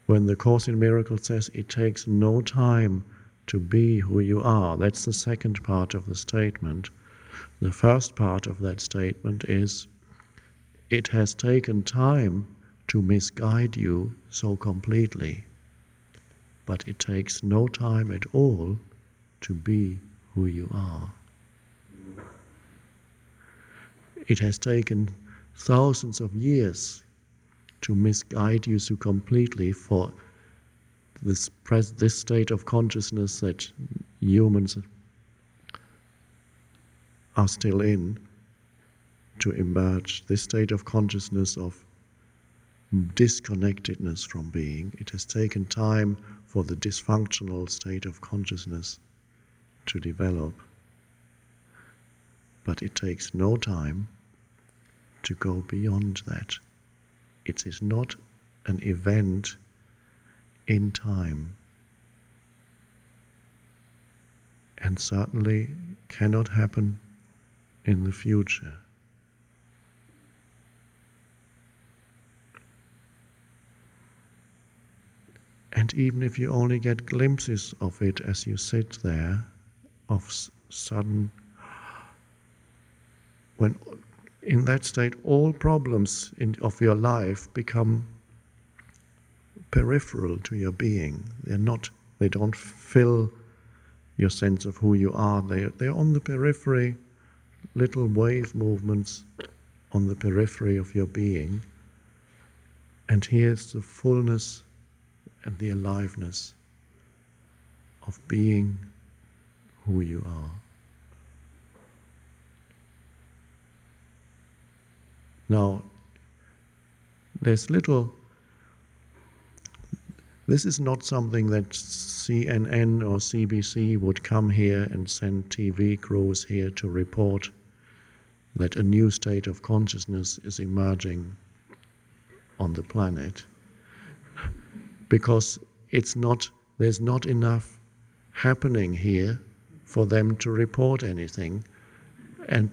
When the Course in Miracles says it takes no time to be who you are, that's the second part of the statement. The first part of that statement is, it has taken time to misguide you so completely, but it takes no time at all to be who you are. It has taken thousands of years to misguide you so completely for this state of consciousness that humans are still in, to emerge, this state of consciousness of disconnectedness from being. It has taken time for the dysfunctional state of consciousness to develop, but it takes no time to go beyond that. It is not an event in time, and certainly cannot happen in the future. And even if you only get glimpses of it as you sit there, of sudden, when in that state all problems of your life become peripheral to your being. They don't fill your sense of who you are. They're on the periphery, little wave movements on the periphery of your being. And here's the fullness and the aliveness of being who you are. Now, this is not something that CNN or CBC would come here and send TV crews here to report that a new state of consciousness is emerging on the planet, because there's not enough happening here for them to report anything. And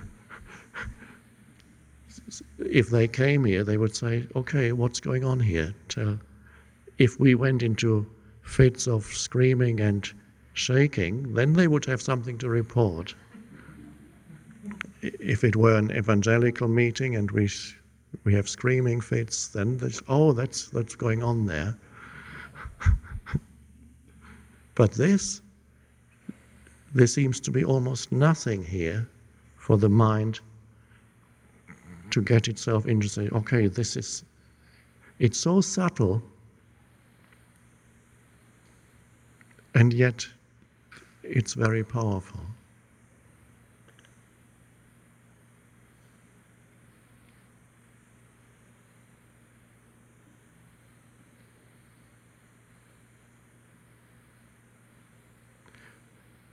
if they came here, they would say, okay, what's going on here? If we went into fits of screaming and shaking, then they would have something to report. If it were an evangelical meeting and we have screaming fits, then that's going on there. But there seems to be almost nothing here for the mind to get itself into, say, okay, it's so subtle, and yet it's very powerful.